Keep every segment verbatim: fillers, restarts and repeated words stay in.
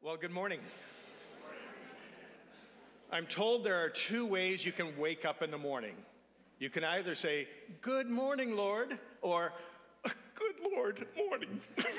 Well, good morning. I'm told there are two ways you can wake up in the morning. You can either say, "Good morning, Lord," or "Good Lord, morning."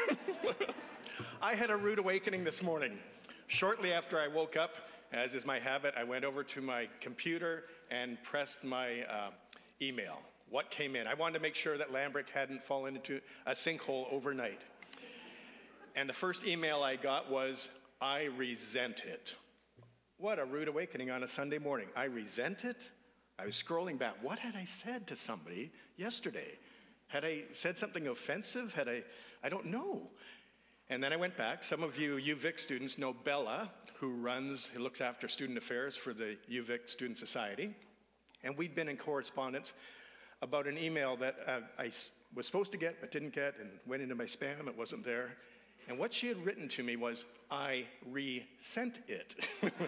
I had a rude awakening this morning. Shortly after I woke up, as is my habit, I went over to my computer and pressed my uh, email. What came in? I wanted to make sure that Lambrick hadn't fallen into a sinkhole overnight. And the first email I got was, "I resent it." What a rude awakening on a Sunday morning. I resent it? I was scrolling back. What had I said to somebody yesterday? Had I said something offensive? Had I, I don't know. And then I went back. Some of you U Vic students know Bella, who runs, who looks after student affairs for the U Vic Student Society. And we'd been in correspondence about an email that uh, I was supposed to get but didn't get and went into my spam. It wasn't there. And what she had written to me was, "I resent it."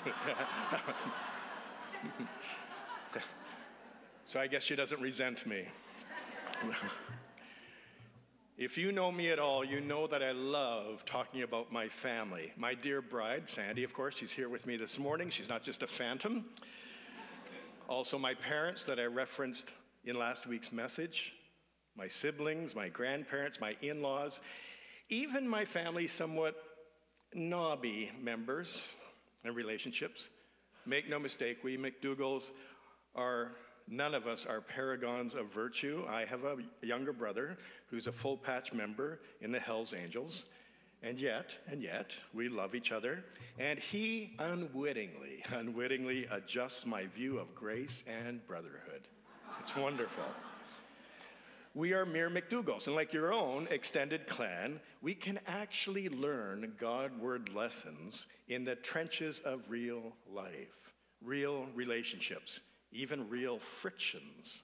So I guess she doesn't resent me. If you know me at all, you know that I love talking about my family. My dear bride, Sandy, of course, she's here with me this morning. She's not just a phantom. Also my parents that I referenced in last week's message, my siblings, my grandparents, my in-laws, even my family's somewhat knobby members and relationships. Make no mistake, we McDougals are, none of us are paragons of virtue. I have a younger brother who's a full patch member in the Hells Angels. And yet, and yet, we love each other. And he unwittingly, unwittingly adjusts my view of grace and brotherhood. It's wonderful. We are mere McDougals, and like your own extended clan, we can actually learn God-word lessons in the trenches of real life, real relationships, even real frictions.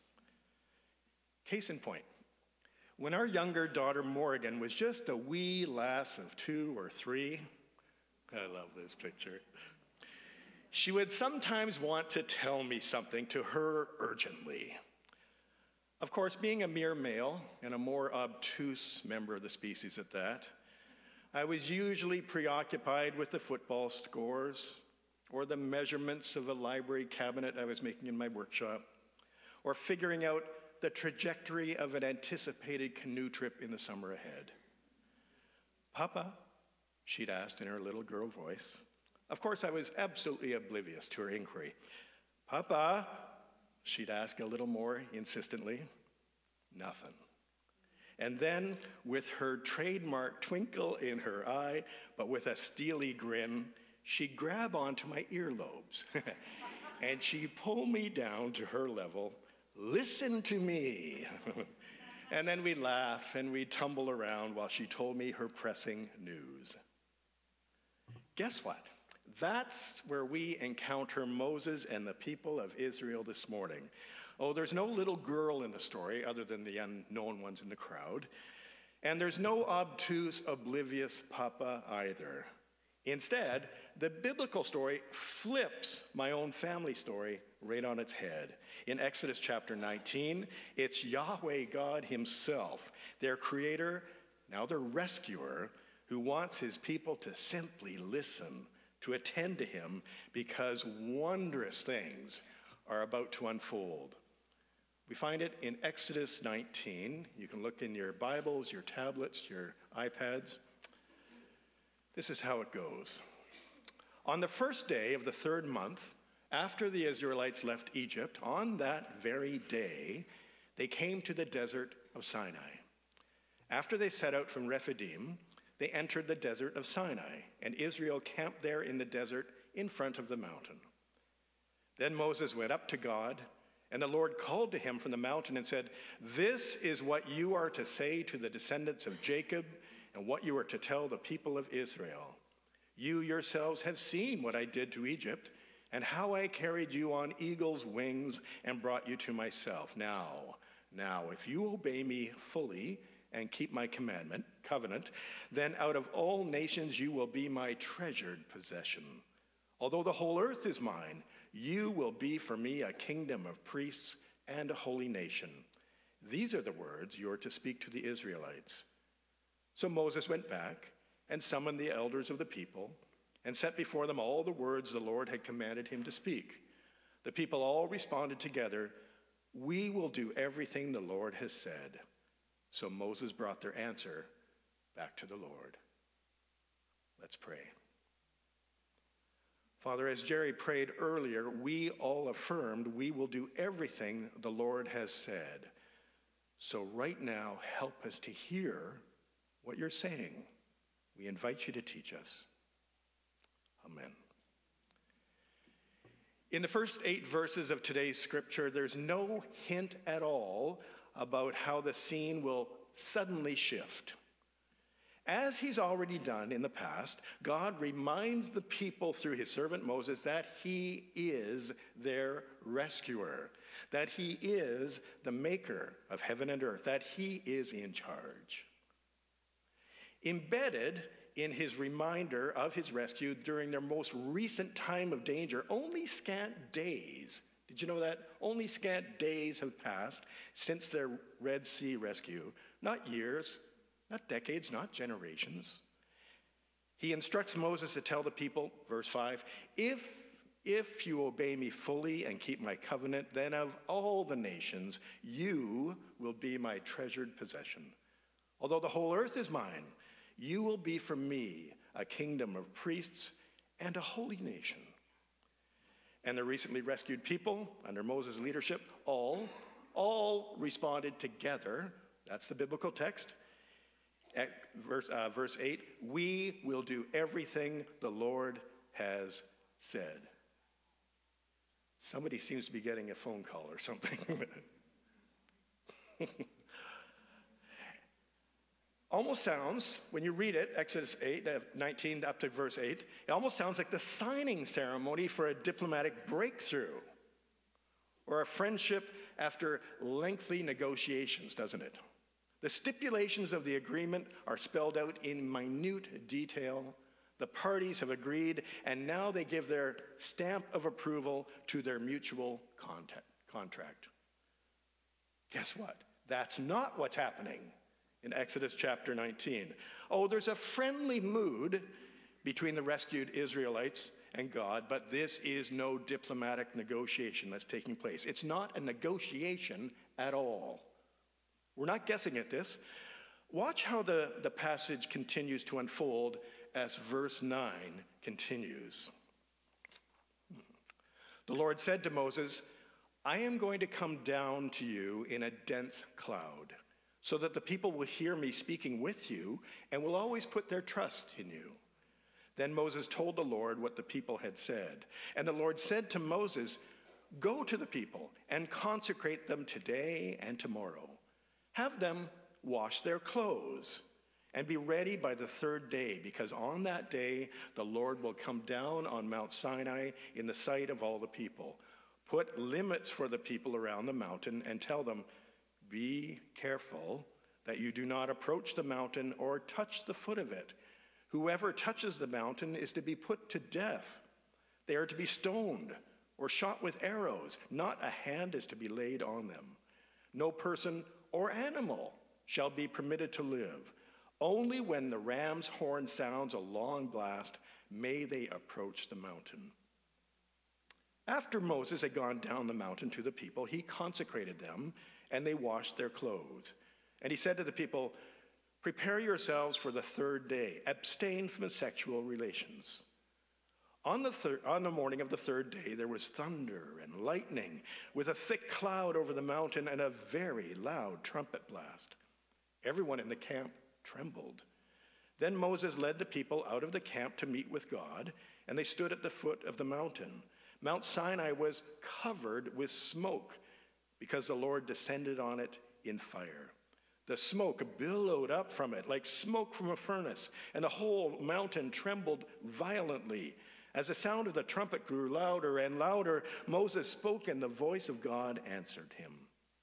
Case in point, when our younger daughter Morgan was just a wee lass of two or three, I love this picture, she would sometimes want to tell me something to her urgently. Of course, being a mere male, and a more obtuse member of the species at that, I was usually preoccupied with the football scores, or the measurements of a library cabinet I was making in my workshop, or figuring out the trajectory of an anticipated canoe trip in the summer ahead. "Papa?" she'd asked in her little girl voice. Of course, I was absolutely oblivious to her inquiry. "Papa?" she'd ask a little more insistently. Nothing. And then, with her trademark twinkle in her eye, but with a steely grin, she'd grab onto my earlobes and she'd pull me down to her level. "Listen to me." And then we'd laugh and we'd tumble around while she told me her pressing news. Guess what? That's where we encounter Moses and the people of Israel this morning. Oh, there's no little girl in the story other than the unknown ones in the crowd. And there's no obtuse, oblivious papa either. Instead, the biblical story flips my own family story right on its head. In Exodus chapter nineteen, it's Yahweh God himself, their creator, now their rescuer, who wants his people to simply listen, to attend to him, because wondrous things are about to unfold. We find it in Exodus nineteen. You can look in your Bibles, your tablets, your iPads. This is how it goes. On the first day of the third month, after the Israelites left Egypt, on that very day, they came to the desert of Sinai. After they set out from Rephidim, they entered the desert of Sinai, and Israel camped there in the desert in front of the mountain. Then Moses went up to God, and the Lord called to him from the mountain and said, "This is what you are to say to the descendants of Jacob, and what you are to tell the people of Israel. You yourselves have seen what I did to Egypt, and how I carried you on eagle's wings and brought you to myself. Now, now, if you obey me fully and keep my commandment, covenant, then out of all nations you will be my treasured possession. Although the whole earth is mine, you will be for me a kingdom of priests and a holy nation. These are the words you are to speak to the Israelites." So Moses went back and summoned the elders of the people. and set before them all the words the Lord had commanded him to speak. The people all responded together, "We will do everything the Lord has said." So Moses brought their answer back to the Lord. Let's pray. Father, as Jerry prayed earlier, we all affirmed we will do everything the Lord has said. So right now, help us to hear what you're saying. We invite you to teach us. Amen. In the first eight verses of today's scripture, there's no hint at all about how the scene will suddenly shift. As he's already done in the past, God reminds the people through his servant Moses that he is their rescuer, that he is the maker of heaven and earth, that he is in charge. Embedded in his reminder of his rescue during their most recent time of danger, only scant days, did you know that? Only scant days have passed since their Red Sea rescue, not years, not decades, not generations. He instructs Moses to tell the people, verse five, if, if you obey me fully and keep my covenant, then of all the nations, you will be my treasured possession. Although the whole earth is mine, you will be for me a kingdom of priests and a holy nation. And the recently rescued people, under Moses' leadership, all, all responded together. That's the biblical text. At verse, uh, verse eight, we will do everything the Lord has said. Somebody seems to be getting a phone call or something. Almost sounds, when you read it, Exodus eight, nineteen up to verse eight, it almost sounds like the signing ceremony for a diplomatic breakthrough or a friendship after lengthy negotiations, doesn't it? The stipulations of the agreement are spelled out in minute detail. The parties have agreed, and now they give their stamp of approval to their mutual contact, contract. Guess what? That's not what's happening in Exodus chapter nineteen. Oh, there's a friendly mood between the rescued Israelites and God, but this is no diplomatic negotiation that's taking place. It's not a negotiation at all. We're not guessing at this. Watch how the, the passage continues to unfold as verse nine continues. The Lord said to Moses, I am going to come down to you in a dense cloud, so that the people will hear me speaking with you and will always put their trust in you. Then Moses told the Lord what the people had said. And the Lord said to Moses, go to the people and consecrate them today and tomorrow. Have them wash their clothes and be ready by the third day, because on that day the Lord will come down on Mount Sinai in the sight of all the people. Put limits for the people around the mountain and tell them, be careful that you do not approach the mountain or touch the foot of it. Whoever touches the mountain is to be put to death. They are to be stoned or shot with arrows. Not a hand is to be laid on them. No person or animal shall be permitted to live. Only when the ram's horn sounds a long blast may they approach the mountain. After Moses had gone down the mountain to the people, he consecrated them, and they washed their clothes. And he said to the people, prepare yourselves for the third day. Abstain from sexual relations. On the, thir- on the morning of the third day, there was thunder and lightning with a thick cloud over the mountain and a very loud trumpet blast. Everyone in the camp trembled. Then Moses led the people out of the camp to meet with God, and they stood at the foot of the mountain. Mount Sinai was covered with smoke because the Lord descended on it in fire. The smoke billowed up from it like smoke from a furnace, and the whole mountain trembled violently. As the sound of the trumpet grew louder and louder, Moses spoke, and the voice of God answered him.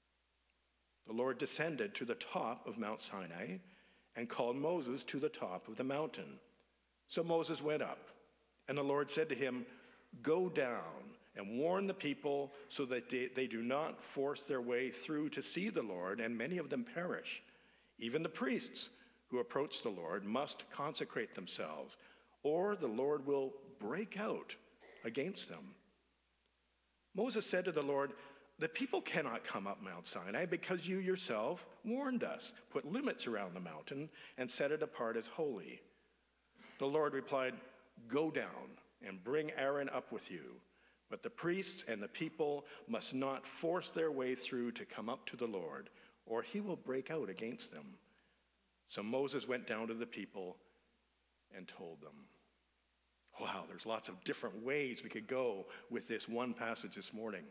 The Lord descended to the top of Mount Sinai and called Moses to the top of the mountain. So Moses went up, and the Lord said to him, go down and warn the people so that they, they do not force their way through to see the Lord, and many of them perish. Even the priests who approach the Lord must consecrate themselves. or the Lord will break out against them. Moses said to the Lord, the people cannot come up Mount Sinai because you yourself warned us, put limits around the mountain, and set it apart as holy. The Lord replied, go down and bring Aaron up with you. But the priests and the people must not force their way through to come up to the Lord, or he will break out against them. So Moses went down to the people and told them. Wow, there's lots of different ways we could go with this one passage this morning.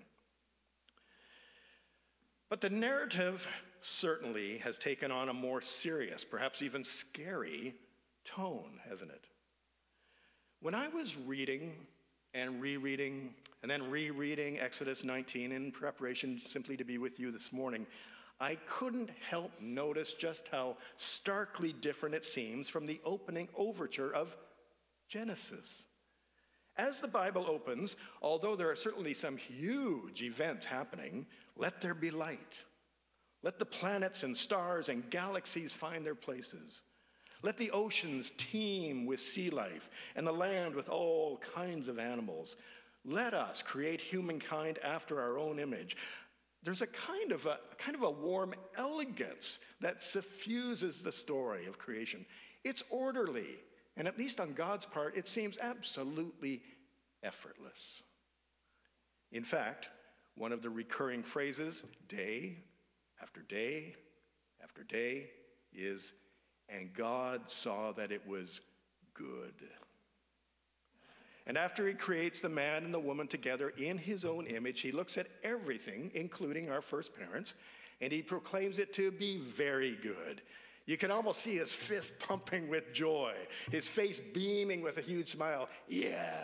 But the narrative certainly has taken on a more serious, perhaps even scary tone, hasn't it? When I was reading and rereading and then rereading Exodus nineteen in preparation simply to be with you this morning, I couldn't help notice just how starkly different it seems from the opening overture of Genesis. As the Bible opens, although there are certainly some huge events happening, let there be light. Let the planets and stars and galaxies find their places. Let the oceans teem with sea life and the land with all kinds of animals. Let us create humankind after our own image. There's a kind of a kind of a warm elegance that suffuses the story of creation. It's orderly, and at least on God's part, it seems absolutely effortless. In fact, one of the recurring phrases, day after day after day, is, and God saw that it was good. And after he creates the man and the woman together in his own image, he looks at everything, including our first parents, and he proclaims it to be very good. You can almost see his fist pumping with joy, his face beaming with a huge smile. Yeah.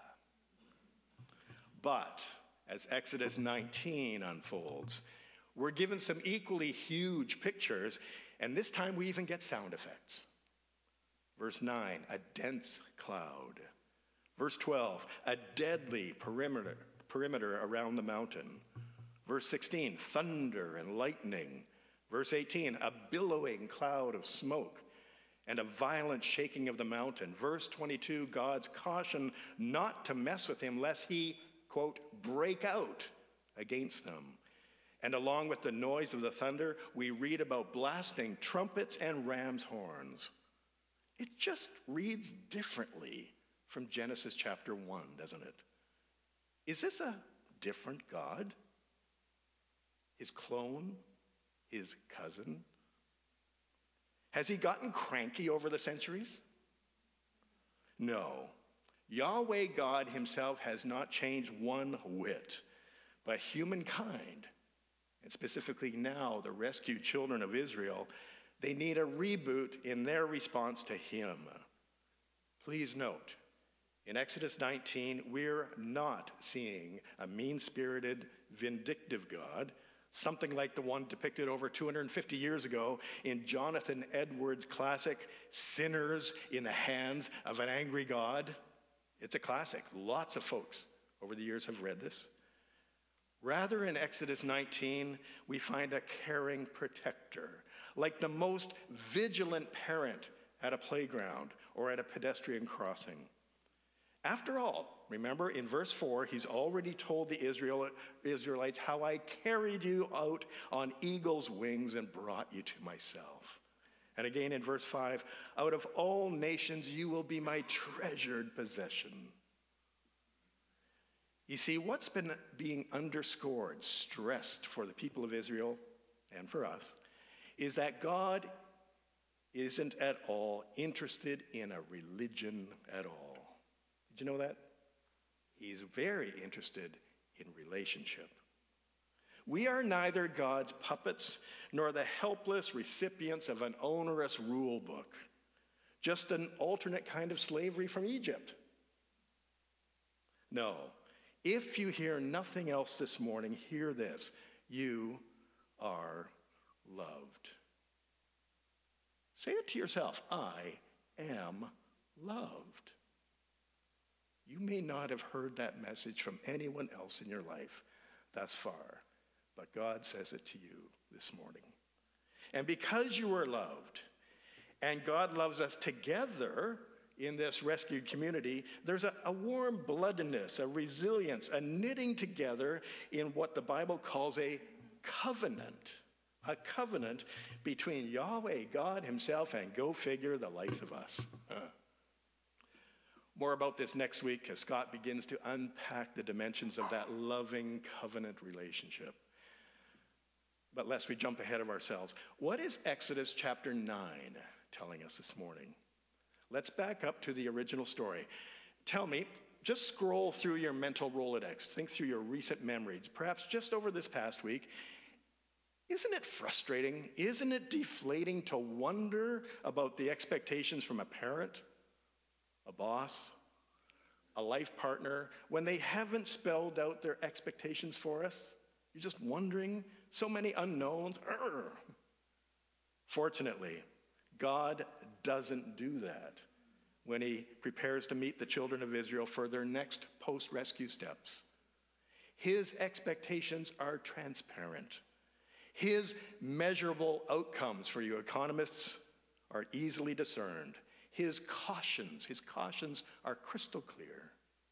But as Exodus nineteen unfolds, we're given some equally huge pictures, and this time we even get sound effects. Verse nine, a dense cloud. Verse twelve, a deadly perimeter, perimeter around the mountain. Verse sixteen, thunder and lightning. Verse eighteen, a billowing cloud of smoke and a violent shaking of the mountain. Verse twenty-two, God's caution not to mess with him lest he, quote, break out against them. And along with the noise of the thunder, we read about blasting trumpets and ram's horns. It just reads differently from Genesis chapter one, doesn't it? Is this a different God? His clone? His cousin? Has he gotten cranky over the centuries? No. Yahweh God himself has not changed one whit, but humankind, and specifically now the rescued children of Israel, they need a reboot in their response to him. Please note, in Exodus nineteen, we're not seeing a mean-spirited, vindictive God, something like the one depicted over two hundred fifty years ago in Jonathan Edwards' classic, Sinners in the Hands of an Angry God. It's a classic. Lots of folks over the years have read this. Rather, in Exodus nineteen, we find a caring protector, like the most vigilant parent at a playground or at a pedestrian crossing. After all, remember in verse four, he's already told the Israel, Israelites how I carried you out on eagle's wings and brought you to myself. And again in verse five, out of all nations you will be my treasured possession. You see, what's been being underscored, stressed for the people of Israel and for us, is that God isn't at all interested in a religion at all. Did you know that? He's very interested in relationship. We are neither God's puppets nor the helpless recipients of an onerous rule book, just an alternate kind of slavery from Egypt. No, if you hear nothing else this morning, hear this. You are loved. Say it to yourself, I am loved. You may not have heard that message from anyone else in your life thus far, but God says it to you this morning. And because you are loved, and God loves us together in this rescued community, there's a, a warm-bloodedness, a resilience, a knitting together in what the Bible calls a covenant. A covenant between Yahweh, God himself, and go figure, the likes of us. Uh. More about this next week as Scott begins to unpack the dimensions of that loving covenant relationship. But lest we jump ahead of ourselves, what is Exodus chapter nine telling us this morning? Let's back up to the original story. Tell me, just scroll through your mental Rolodex, think through your recent memories, perhaps just over this past week. Isn't it frustrating? Isn't it deflating to wonder about the expectations from a parent, a boss, a life partner, when they haven't spelled out their expectations for us? You're just wondering, so many unknowns. Urgh. Fortunately, God doesn't do that when he prepares to meet the children of Israel for their next post-rescue steps. His expectations are transparent. His measurable outcomes for you economists are easily discerned. His cautions, his cautions are crystal clear.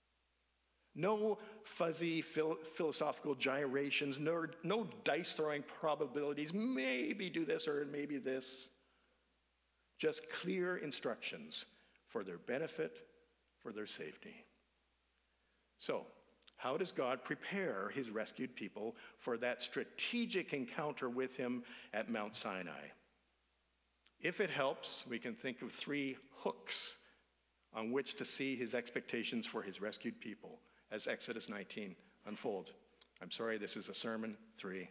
No fuzzy phil- philosophical gyrations, no, no dice-throwing probabilities, maybe do this or maybe this. Just clear instructions for their benefit, for their safety. So, how does God prepare his rescued people for that strategic encounter with him at Mount Sinai? If it helps, we can think of three hooks on which to see his expectations for his rescued people as Exodus nineteen unfolds. I'm sorry, this is a sermon. Three.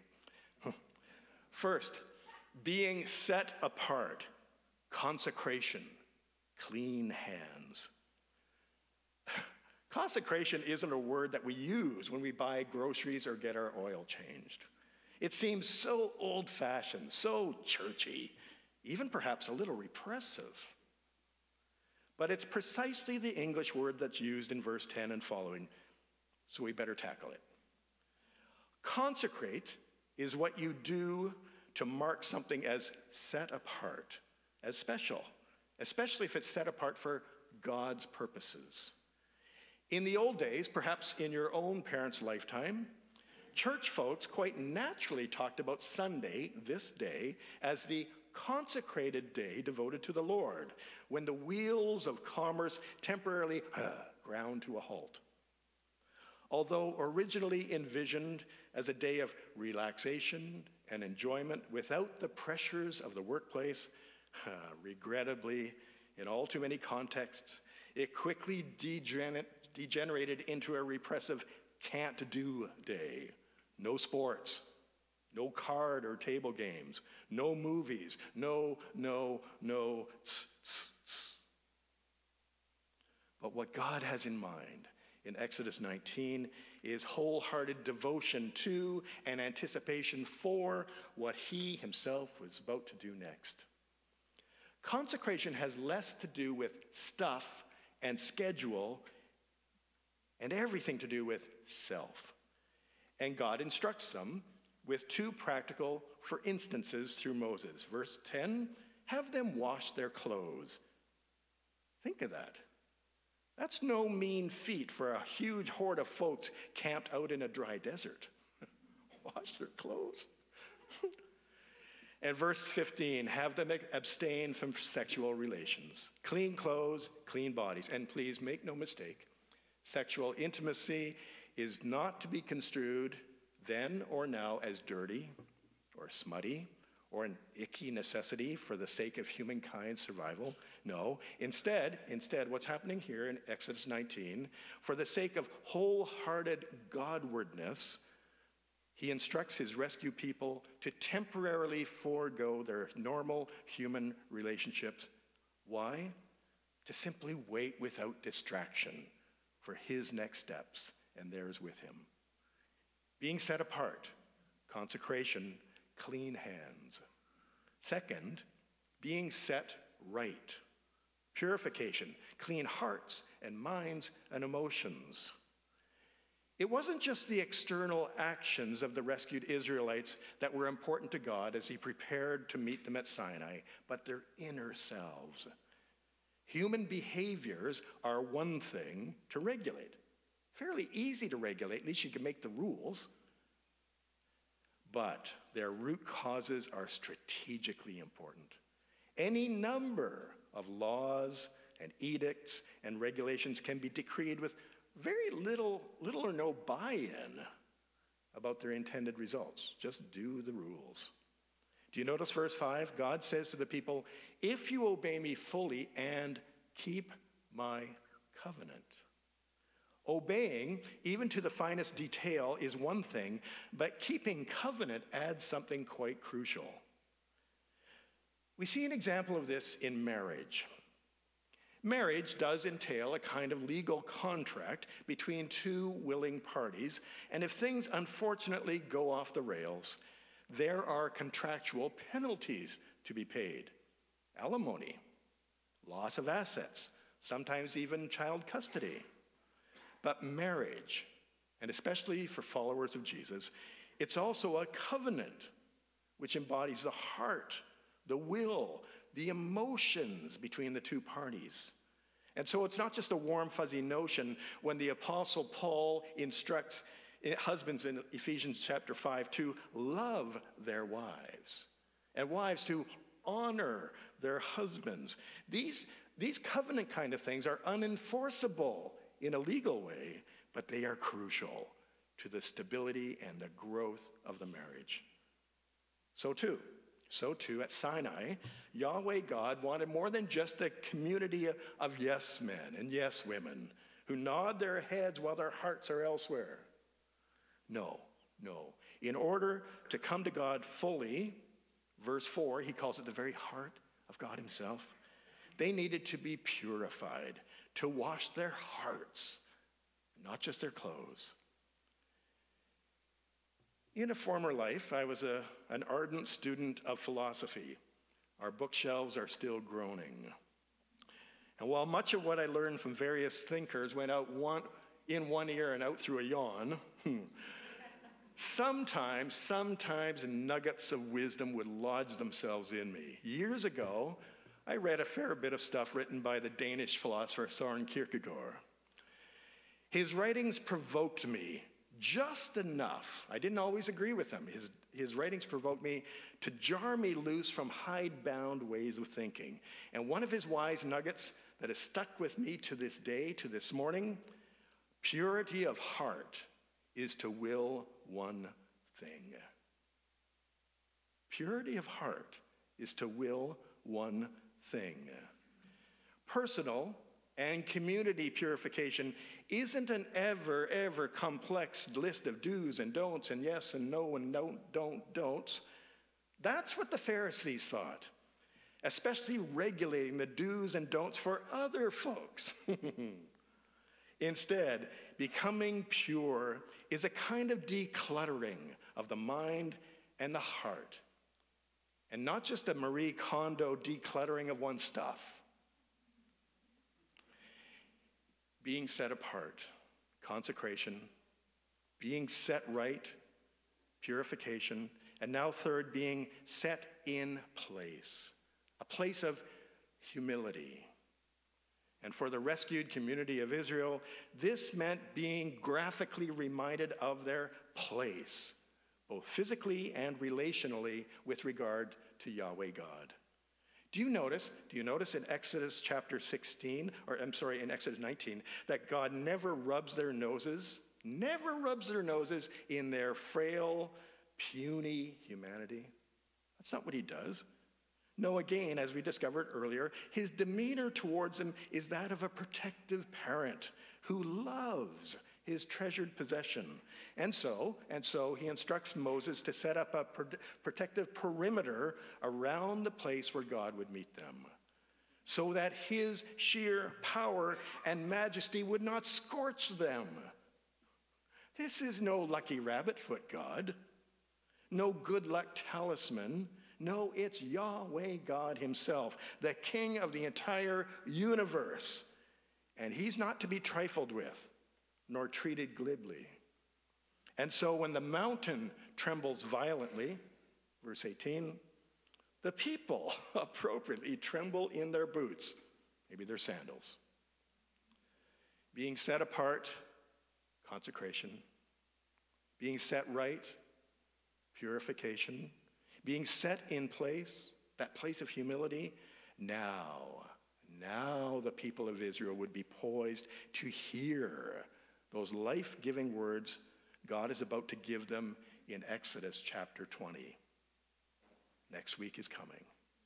First, being set apart, consecration, clean hands. Consecration isn't a word that we use when we buy groceries or get our oil changed. It seems so old-fashioned, so churchy, even perhaps a little repressive. But it's precisely the English word that's used in verse ten and following, so we better tackle it. Consecrate is what you do to mark something as set apart, as special, especially if it's set apart for God's purposes. In the old days, perhaps in your own parents' lifetime, church folks quite naturally talked about Sunday, this day, as the consecrated day devoted to the Lord, when the wheels of commerce temporarily uh, ground to a halt. Although originally envisioned as a day of relaxation and enjoyment without the pressures of the workplace, uh, regrettably, in all too many contexts, it quickly degener- degenerated into a repressive can't-do day. No sports, no card or table games, no movies, no, no, no, tss, tss, tss. But what God has in mind in Exodus nineteen is wholehearted devotion to and anticipation for what he himself was about to do next. Consecration has less to do with stuff and schedule and everything to do with self. And God instructs them with two practical for instances through Moses. Verse ten, have them wash their clothes. Think of that. That's no mean feat for a huge horde of folks camped out in a dry desert. Wash their clothes. And verse fifteen, have them abstain from sexual relations. Clean clothes, clean bodies. And please make no mistake, sexual intimacy is not to be construed then or now as dirty or smutty or an icky necessity for the sake of humankind's survival. No, instead, instead, what's happening here in Exodus nineteen, for the sake of wholehearted Godwardness, he instructs his rescue people to temporarily forego their normal human relationships. Why? To simply wait without distraction for his next steps and theirs with him. Being set apart, consecration, clean hands. Second, being set right, purification, clean hearts and minds and emotions. It wasn't just the external actions of the rescued Israelites that were important to God as he prepared to meet them at Sinai, but their inner selves. Human behaviors are one thing to regulate. Fairly easy to regulate, at least you can make the rules. But their root causes are strategically important. Any number of laws and edicts and regulations can be decreed with very little, little or no buy-in about their intended results. Just do the rules. Do you notice verse five? God says to the people, if you obey me fully and keep my covenant. Obeying, even to the finest detail, is one thing, but keeping covenant adds something quite crucial. We see an example of this in marriage. Marriage does entail a kind of legal contract between two willing parties, and if things unfortunately go off the rails, there are contractual penalties to be paid. Alimony, loss of assets, sometimes even child custody. But marriage, and especially for followers of Jesus, it's also a covenant which embodies the heart, the will, the emotions between the two parties. And so it's not just a warm, fuzzy notion when the Apostle Paul instructs husbands in Ephesians chapter five to love their wives, and wives to honor their husbands. These, these covenant kind of things are unenforceable in a legal way, but they are crucial to the stability and the growth of the marriage. So too, so too at Sinai, Yahweh God wanted more than just a community of yes men and yes women who nod their heads while their hearts are elsewhere. No, no. In order to come to God fully, verse four, he calls it the very heart of God himself, they needed to be purified, to wash their hearts, not just their clothes. In a former life, I was a, an ardent student of philosophy. Our bookshelves are still groaning. And while much of what I learned from various thinkers went out one, in one ear and out through a yawn, sometimes, sometimes nuggets of wisdom would lodge themselves in me. Years ago, I read a fair bit of stuff written by the Danish philosopher Søren Kierkegaard. His writings provoked me just enough. I didn't always agree with him. His, his writings provoked me to jar me loose from hidebound ways of thinking. And one of his wise nuggets that has stuck with me to this day, to this morning, purity of heart is to will one thing. Purity of heart is to will one thing. Personal and community purification isn't an ever, ever complex list of do's and don'ts and yes and no and no, don't, don'ts. That's what the Pharisees thought, especially regulating the do's and don'ts for other folks. Instead, becoming pure is a kind of decluttering of the mind and the heart. And not just a Marie Kondo decluttering of one's stuff. Being set apart, consecration, being set right, purification, and now third, being set in place, a place of humility. And for the rescued community of Israel, this meant being graphically reminded of their place, both physically and relationally with regard to Yahweh God. Do you notice, do you notice in Exodus chapter sixteen, or I'm sorry, in Exodus nineteen, that God never rubs their noses, never rubs their noses in their frail, puny humanity? That's not what he does. No, again, as we discovered earlier, his demeanor towards them is that of a protective parent who loves his treasured possession. And so, and so he instructs Moses to set up a pro- protective perimeter around the place where God would meet them, so that his sheer power and majesty would not scorch them. This is no lucky rabbit foot God, no good luck talisman. No, it's Yahweh God himself, the king of the entire universe. And he's not to be trifled with, nor treated glibly. And so when the mountain trembles violently, verse eighteen, the people appropriately tremble in their boots. Maybe they're sandals. Being set apart, consecration. Being set right, purification. Being set in place, that place of humility. Now, now the people of Israel would be poised to hear those life-giving words God is about to give them in Exodus chapter twenty. Next week is coming.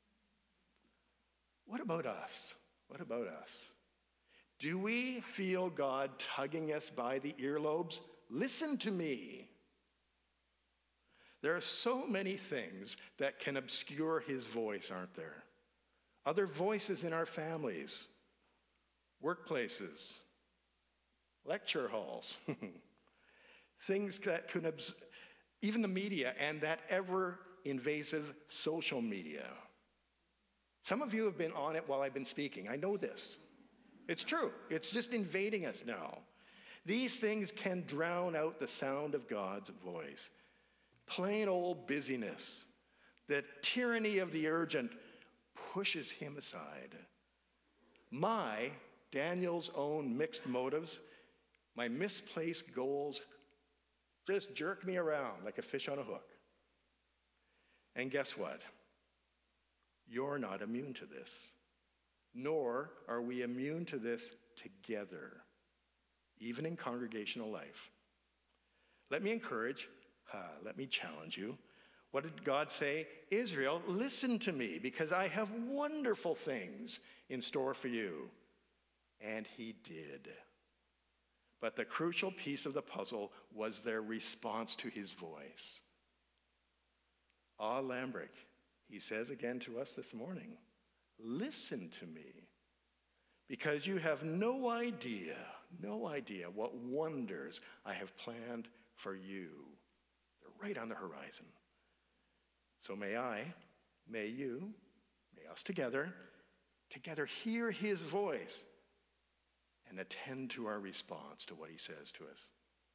What about us? What about us? Do we feel God tugging us by the earlobes? Listen to me. There are so many things that can obscure his voice, aren't there? Other voices in our families, workplaces, lecture halls, things that could, obs- even the media and that ever-invasive social media. Some of you have been on it while I've been speaking. I know this. It's true. It's just invading us now. These things can drown out the sound of God's voice. Plain old busyness, the tyranny of the urgent pushes him aside. My, Daniel's own mixed motives, my misplaced goals just jerk me around like a fish on a hook. And guess what? You're not immune to this. Nor are we immune to this together, even in congregational life. Let me encourage, uh, let me challenge you. What did God say? Israel, listen to me, because I have wonderful things in store for you. And he did. But the crucial piece of the puzzle was their response to his voice. Ah, Lambrick, he says again to us this morning, listen to me, because you have no idea, no idea what wonders I have planned for you. They're right on the horizon. So may I, may you, may us together, together hear his voice and attend to our response to what he says to us.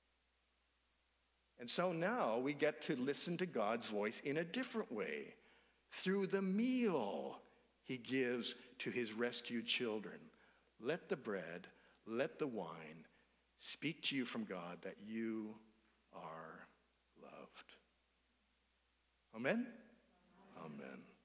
And so now we get to listen to God's voice in a different way, through the meal he gives to his rescued children. Let the bread, let the wine speak to you from God that you are loved. Amen? Amen.